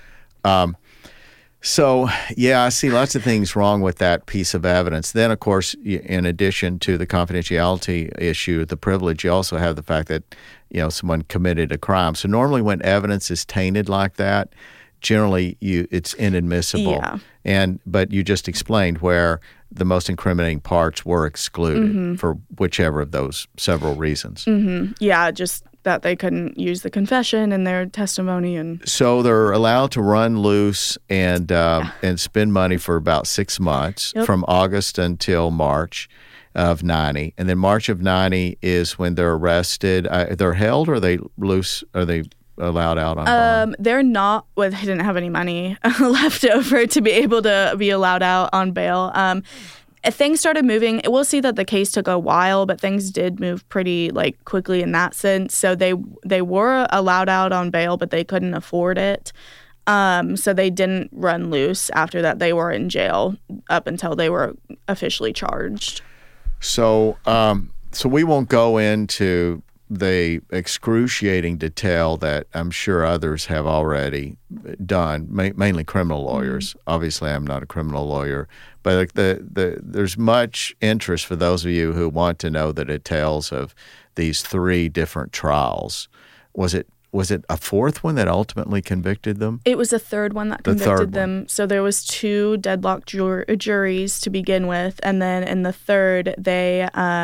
So, yeah, I see lots of things wrong with that piece of evidence. Then, of course, in addition to the confidentiality issue, the privilege, you also have the fact that, someone committed a crime. So normally when evidence is tainted like that, generally it's inadmissible. Yeah. But you just explained where the most incriminating parts were excluded for whichever of those several reasons. Yeah, just that they couldn't use the confession in their testimony. And so they're allowed to run loose and spend money for about 6 months, from August until March of 90. And then March of 90 is when they're arrested. They're held, or are they loose? Are they allowed out on bond? They're not. Well, they didn't have any money left over to be able to be allowed out on bail. Things started moving. We'll see that the case took a while, but things did move pretty quickly in that sense. So they were allowed out on bail, but they couldn't afford it. So they didn't run loose after that. They were in jail up until they were officially charged. So we won't go into the excruciating detail that I'm sure others have already done, mainly criminal lawyers. Obviously, I'm not a criminal lawyer, but there's much interest for those of you who want to know the details of these 3 different trials. Was it a 4th one that ultimately convicted them? It was the 3rd one that convicted them. So there was 2 deadlocked juries to begin with, and then in the 3rd, they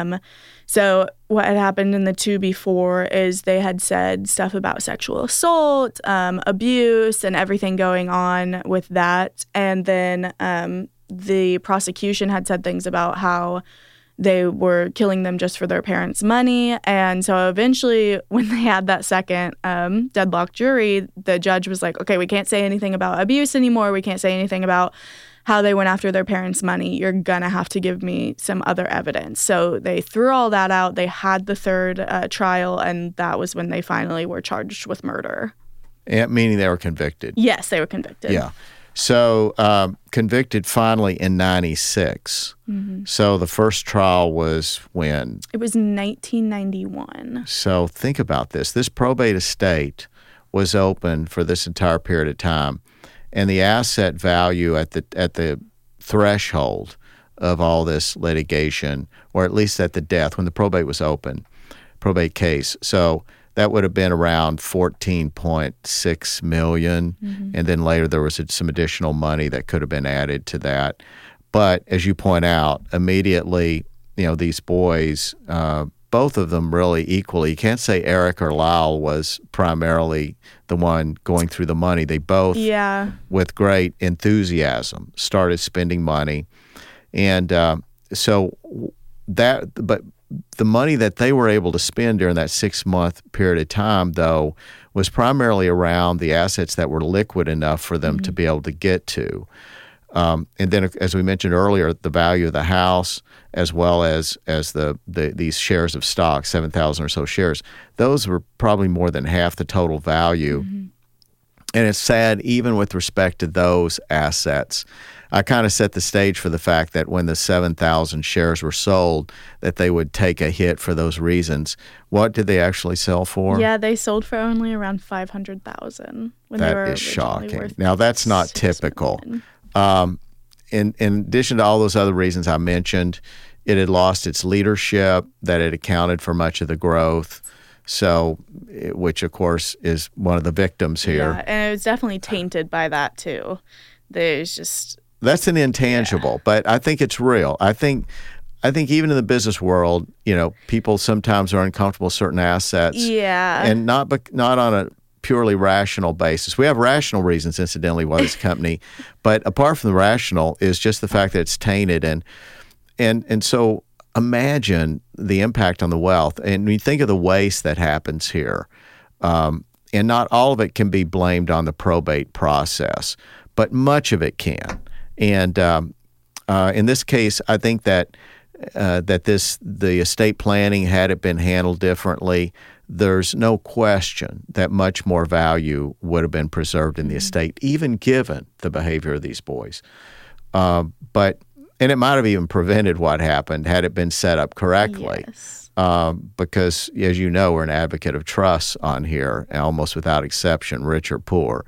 so what had happened in the 2 before is they had said stuff about sexual assault, abuse, and everything going on with that, and then the prosecution had said things about how they were killing them just for their parents' money. And so eventually, when they had that second deadlocked jury, the judge was like, okay, we can't say anything about abuse anymore. We can't say anything about how they went after their parents' money. You're going to have to give me some other evidence. So they threw all that out. They had the 3rd trial, and that was when they finally were charged with murder. Meaning they were convicted? Yes, they were convicted. Yeah. So convicted finally in 96. So the first trial was when? It was 1991. So think about this. This probate estate was open for this entire period of time, and the asset value at the threshold of all this litigation, or at least at the death, when the probate was open, probate case. So that would have been around $14.6 million, and then later there was some additional money that could have been added to that. But as you point out, immediately, these boys, both of them really equally. You can't say Eric or Lyle was primarily the one going through the money. They both, with great enthusiasm, started spending money, and but the money that they were able to spend during that 6-month period of time, though, was primarily around the assets that were liquid enough for them to be able to get to. And then, as we mentioned earlier, the value of the house, as well as these shares of stock, 7,000 or so shares, those were probably more than half the total value. And it's sad, even with respect to those assets. I kind of set the stage for the fact that when the 7,000 shares were sold, that they would take a hit for those reasons. What did they actually sell for? Yeah, they sold for only around $500,000. That is shocking. Now, that's not typical. In addition to all those other reasons I mentioned, it had lost its leadership, that it accounted for much of the growth. So, which of course is one of the victims here. Yeah, and it was definitely tainted by that too. That's an intangible, but I think it's real. I think even in the business world, people sometimes are uncomfortable with certain assets. Yeah. And not on a purely rational basis. We have rational reasons, incidentally, why this company, but apart from the rational is just the fact that it's tainted, and so imagine the impact on the wealth. And when you think of the waste that happens here, and not all of it can be blamed on the probate process, but much of it can. And in this case, I think that the estate planning, had it been handled differently, there's no question that much more value would have been preserved in the estate, even given the behavior of these boys. And it might have even prevented what happened had it been set up correctly. Yes. Because, as you know, we're an advocate of trusts on here, almost without exception, rich or poor.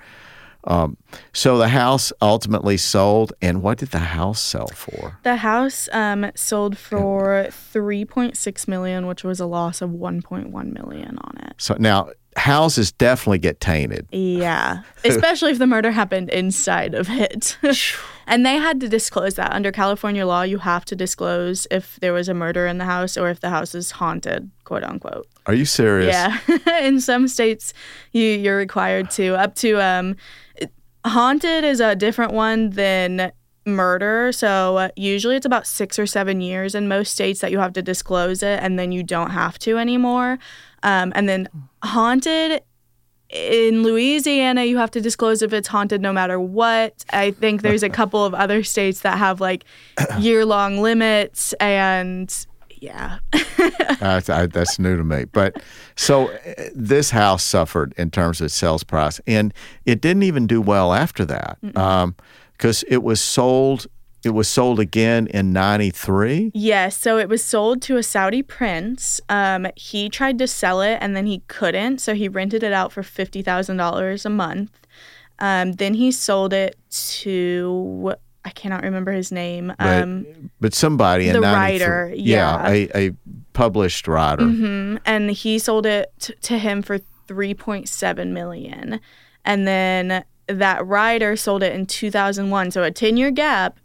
So the house ultimately sold, and what did the house sell for? The house sold for $3.6 million, which was a loss of $1.1 million on it. So now, houses definitely get tainted. Yeah, especially if the murder happened inside of it. And they had to disclose that. Under California law, you have to disclose if there was a murder in the house or if the house is haunted, quote unquote. Are you serious? Yeah. In some states, you're required to. Up to haunted is a different one than murder. So usually it's about 6 or 7 years in most states that you have to disclose it, and then you don't have to anymore. And then haunted, in Louisiana, you have to disclose if it's haunted no matter what. I think there's a couple of other states that have like year-long limits, and yeah. That's new to me. But so this house suffered in terms of its sales price, and it didn't even do well after that because it was sold. It was sold again in 93? Yes, so it was sold to a Saudi prince. He tried to sell it, and then he couldn't, so he rented it out for $50,000 a month. Then he sold it to, I cannot remember his name. But somebody in the 93. writer, yeah. A published writer. Mm-hmm. And he sold it to him for $3.7 million. And then that writer sold it in 2001, so a 10-year gap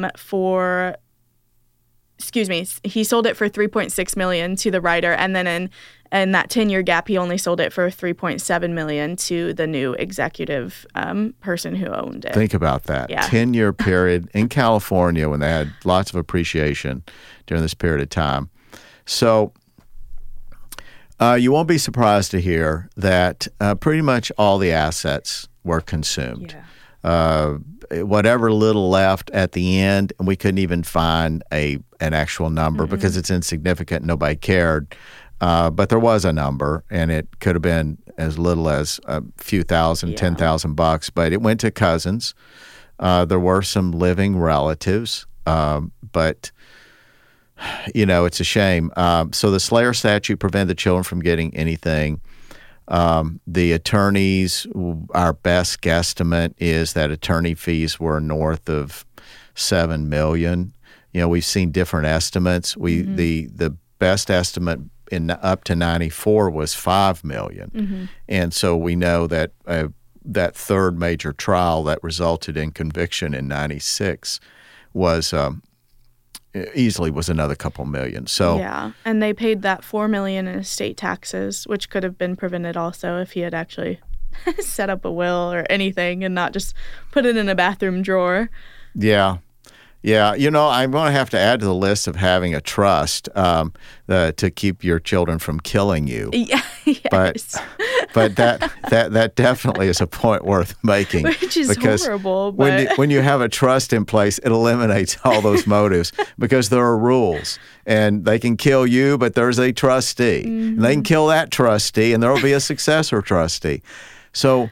he sold it for $3.6 million to the writer, and then in that 10-year gap, he only sold it for $3.7 million to the new executive person who owned it. Think about that. Yeah. 10-year period in California when they had lots of appreciation during this period of time. So you won't be surprised to hear that pretty much all the assets were consumed. Yeah. Whatever little left at the end, and we couldn't even find an actual number because it's insignificant. Nobody cared. But there was a number, and it could have been as little as a few thousand, $10,000, but it went to cousins. There were some living relatives, but it's a shame. So the Slayer statute prevented the children from getting anything. The attorneys, our best guesstimate is that attorney fees were north of $7 million. We've seen different estimates. The best estimate in up to 94 was $5 million. And so we know that that third major trial that resulted in conviction in 96 was easily was another couple million. So yeah, and they paid that $4 million in estate taxes, which could have been prevented also if he had actually set up a will or anything and not just put it in a bathroom drawer. Yeah. I'm going to have to add to the list of having a trust to keep your children from killing you. Yeah, yes. But that definitely is a point worth making. Which is horrible. But when you have a trust in place, it eliminates all those motives because there are rules. And they can kill you, but there's a trustee. And they can kill that trustee, and there will be a successor trustee. So,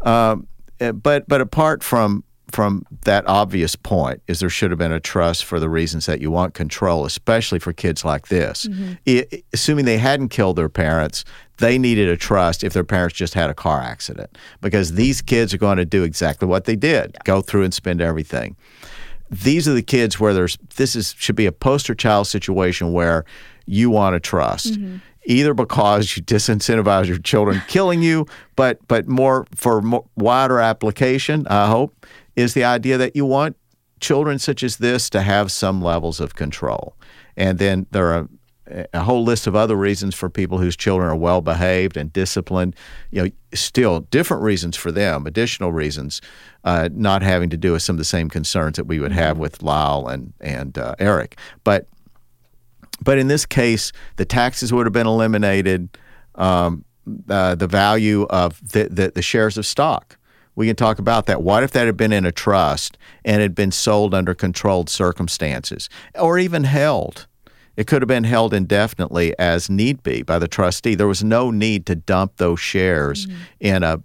but apart from that obvious point is there should have been a trust for the reasons that you want control, especially for kids like this. Assuming they hadn't killed their parents, they needed a trust if their parents just had a car accident because these kids are going to do exactly what they did, go through and spend everything. These are the kids where should be a poster child situation where you want to trust. Either because you disincentivize your children killing you, but more wider application, I hope, is the idea that you want children such as this to have some levels of control. And then there are a whole list of other reasons for people whose children are well-behaved and disciplined, still different reasons for them, additional reasons, not having to do with some of the same concerns that we would have with Lyle and Eric. But in this case, the taxes would have been eliminated, the value of the shares of stock. We can talk about that. What if that had been in a trust and had been sold under controlled circumstances or even held? It could have been held indefinitely as need be by the trustee. There was no need to dump those shares in a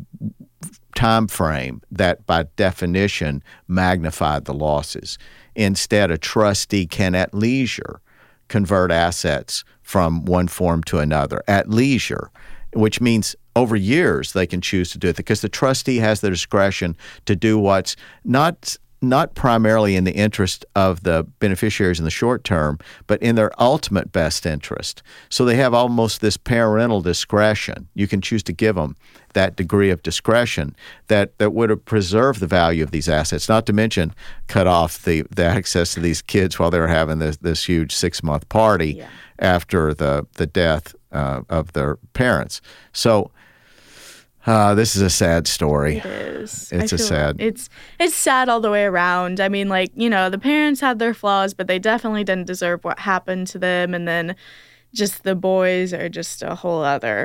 time frame that by definition magnified the losses. Instead, a trustee can at leisure convert assets from one form to another at leisure, which means over years they can choose to do it because the trustee has the discretion to do what's not primarily in the interest of the beneficiaries in the short term, but in their ultimate best interest. So they have almost this parental discretion. You can choose to give them that degree of discretion that would have preserved the value of these assets, not to mention cut off the access to these kids while they were having this huge 6-month party after the death of their parents. So this is a sad story. It is. It's sad all the way around. I mean, the parents had their flaws, but they definitely didn't deserve what happened to them. And then just the boys are just a whole other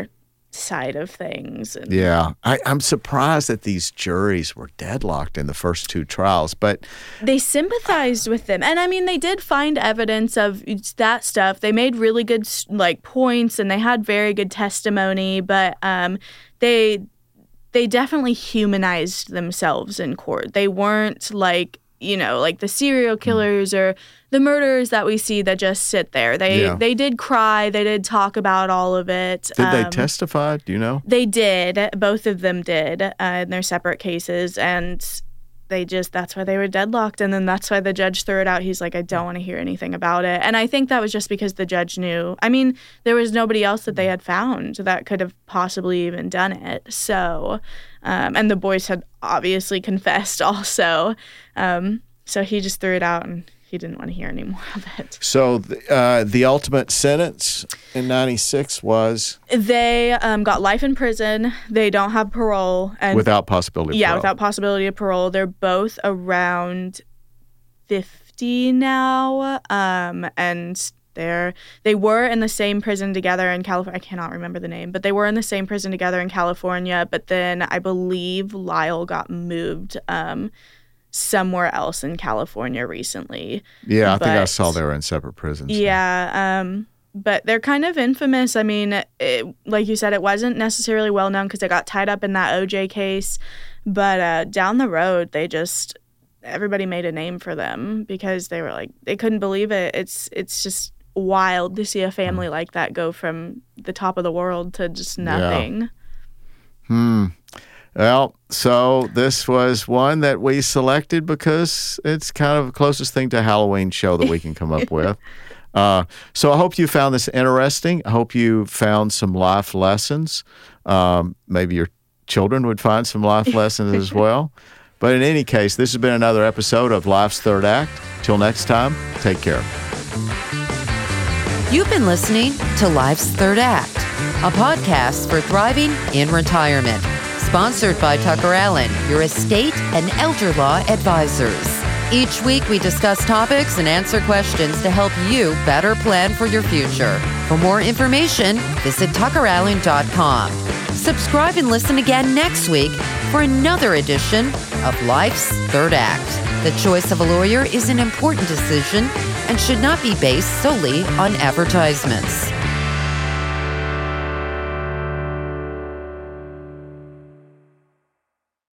side of things. And Yeah. I'm surprised that these juries were deadlocked in the first 2 trials, but they sympathized with them. And I mean, they did find evidence of that stuff. They made really good points, and they had very good testimony, but they definitely humanized themselves in court. They weren't like the serial killers or the murderers that we see that just sit there. They did cry. They did talk about all of it. Did they testify? Do you know? They did. Both of them did in their separate cases. And that's why they were deadlocked. And then that's why the judge threw it out. He's like, I don't want to hear anything about it. And I think that was just because the judge knew. I mean, there was nobody else that they had found that could have possibly even done it. So, and the boys had obviously confessed also. So he just threw it out, and he didn't want to hear any more of it. So the ultimate sentence in 96 was? They got life in prison. They don't have parole. And without possibility of parole. Yeah, without possibility of parole. They're both around 50 now, and they were in the same prison together in California. I cannot remember the name, but they were in the same prison together in California. But then I believe Lyle got moved somewhere else in California recently. Yeah, I think I saw they were in separate prisons. Yeah, but they're kind of infamous. I mean, like you said, it wasn't necessarily well known because it got tied up in that OJ case. But down the road, everybody made a name for them because they were like, they couldn't believe it. It's just wild to see a family like that go from the top of the world to just nothing. Yeah. Well, so this was one that we selected because it's kind of the closest thing to a Halloween show that we can come up with. So I hope you found this interesting. I hope you found some life lessons. Maybe your children would find some life lessons as well. But in any case, this has been another episode of Life's Third Act. Till next time, take care. You've been listening to Life's Third Act, a podcast for thriving in retirement. Sponsored by Tucker Allen, your estate and elder law advisors. Each week we discuss topics and answer questions to help you better plan for your future. For more information, visit tuckerallen.com. Subscribe and listen again next week for another edition of Life's Third Act. The choice of a lawyer is an important decision and should not be based solely on advertisements.